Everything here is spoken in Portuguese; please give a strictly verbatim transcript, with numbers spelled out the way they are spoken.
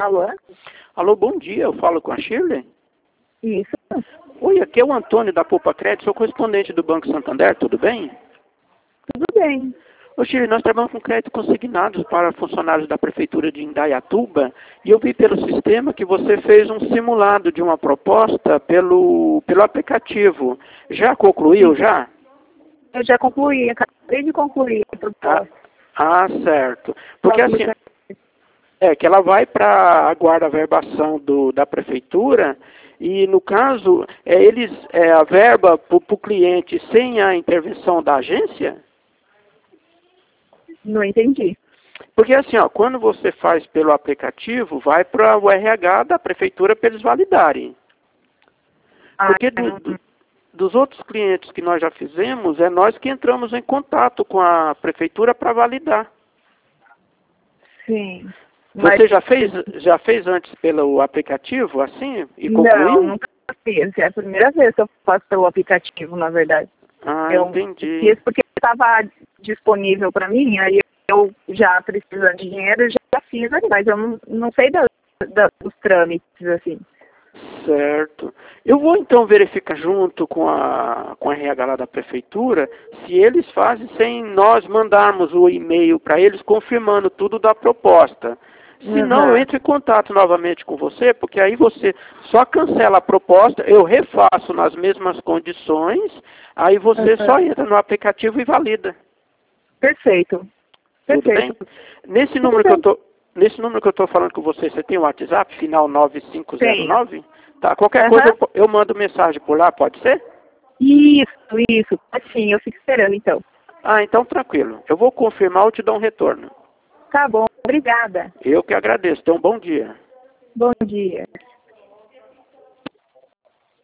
Alô? Alô, bom dia, eu falo com a Shirley? Isso. Oi, aqui é o Antônio da Poupa Crédito, sou correspondente do Banco Santander, tudo bem? Tudo bem. Ô Shirley, nós trabalhamos com crédito consignado para funcionários da Prefeitura de Indaiatuba e eu vi pelo sistema que você fez um simulado de uma proposta pelo, pelo aplicativo. Já concluiu, já? Eu já concluí, acabei de concluir a Ah, proposta. ah, certo. Porque assim, é que ela vai para a guarda verbação do, da Prefeitura e, no caso, é, eles, é, a verba para o cliente sem a intervenção da agência? Não entendi. Porque assim, ó, quando você faz pelo aplicativo, vai para o R H da Prefeitura para eles validarem. Porque do, do, dos outros clientes que nós já fizemos, é nós que entramos em contato com a Prefeitura para validar. Sim. Você já fez, já fez antes pelo aplicativo, assim, e concluiu? Não, nunca fiz. É a primeira vez que eu faço pelo aplicativo, na verdade. Ah, eu entendi. fiz porque estava disponível para mim, aí eu já precisando de dinheiro, já fiz ali, mas eu não, não sei da, da, dos trâmites, assim. Certo. Eu vou então verificar junto com a, com a R H lá da Prefeitura se eles fazem sem nós mandarmos o e-mail para eles confirmando tudo da proposta. Se não, eu Uhum. entro em contato novamente com você, porque aí você só cancela a proposta, eu refaço nas mesmas condições, aí você Uhum. só entra no aplicativo e valida. Perfeito. Tudo Perfeito. bem? Nesse Tudo número que bem. eu tô, nesse número que eu estou falando com você, você tem o WhatsApp, final nove cinco zero Tenho. nove? Tá, qualquer Uhum. coisa eu, eu mando mensagem por lá, pode ser? Isso, isso. Sim, eu fico esperando, então. Ah, então tranquilo. Eu vou confirmar, eu te dou um retorno. Tá bom, obrigada. Eu que agradeço. Tenha um bom dia. Bom dia.